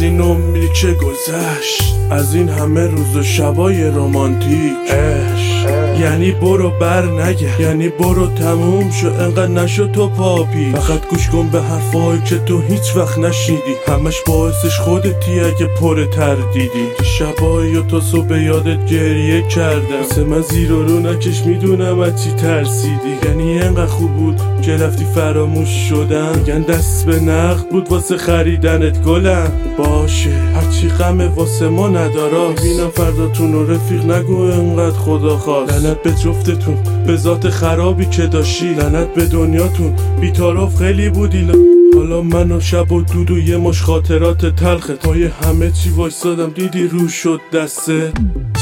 از این عمری که گذشت، از این همه روز و شبای رومانتیک، یعنی برو بر نگه، یعنی برو تموم شو، انقدر نشو تو پاپی. فقط گوش کن به حرفایی که تو هیچ وقت نشنیدی، همش باعثش خودتی اگه پر تردیدی. شبایی و تا صبح یادت گریه کردم، سه من زیر و رو نکش، میدونم از چی ترسیدی. یعنی انقدر خوب بود که رفتی فراموش شدم، میگن دست به نقد بود واسه خریدنت گلم. باشه هرچی غمه واسه ما ندارا، ببینم فرداتون و رفیق نگو انقدر خدا خواست. لعنت به جفتتون، به ذات خرابی که داشتی، لعنت به دنیاتون، بی‌طرف خیلی بودی. حالا من و شب و دود و یه مش خاطرات تلخه، پای همه چی وایسادم دیدی رو شد دسته.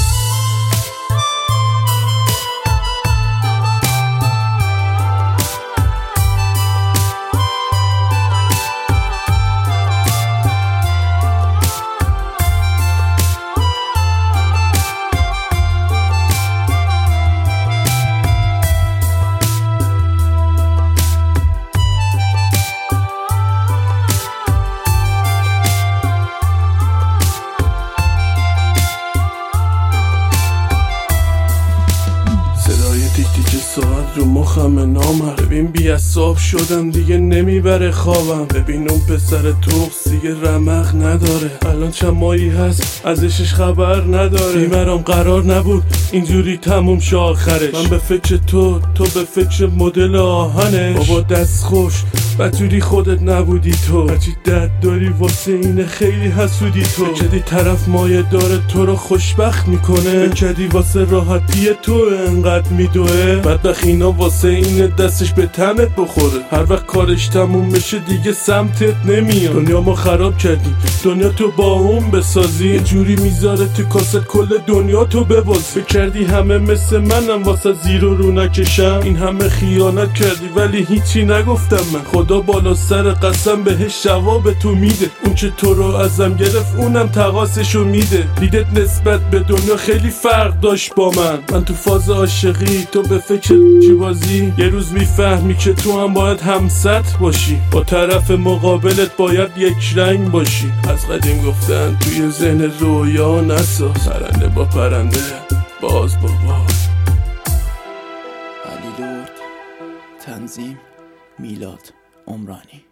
تیک ساعت رو مخم نامر، ببین بی‌عصاب شدم دیگه نمیبره خوابم. ببین اون پسر توخ دیگه رمق نداره، الان چند ماهی هست ازشش خبر نداره. بیمرام قرار نبود اینجوری تموم شه آخرش، من به فکر تو به فکر مدل آهنش. بابا دست خوش بدجوری خودت نبودی تو، هرچی درد داری واسه اینه خیلی حسودی تو. بکدی طرف مایه داره تو رو خوشبخت میکنه، بکدی واسه راحتی تو انقدر میدوه. بدبخت اینا واسه اینه دستش به تنت بخوره، هر وقت کارش تموم بشه دیگه سمتت نمیاد. دنیا ما خراب کردی، دنیا تو با اون بسازی، یه جوری میذاره تو کاست کل دنیا تو بباز. فکر کردی همه مثل منم واسه زیر و رو نکشم، این همه خیانت کردی ولی هیچی نگفتم من. خدا بالا سر قسم بهش جواب تو میده، اون که تو رو ازم گرفت اونم تقاصشو میده. دیدت نسبت به دنیا خیلی فرق داشت با من تو فاز عاشقی تو به فکر بازی. یه روز میفهمی که تو هم باید همسط باشی، با طرف مقابلت باید یک رنگ باشی. از قدیم گفتن توی ذهن رویا نساز، پرنده با پرنده باز با باز. علی لرد، تنظیم میلاد عمرانی.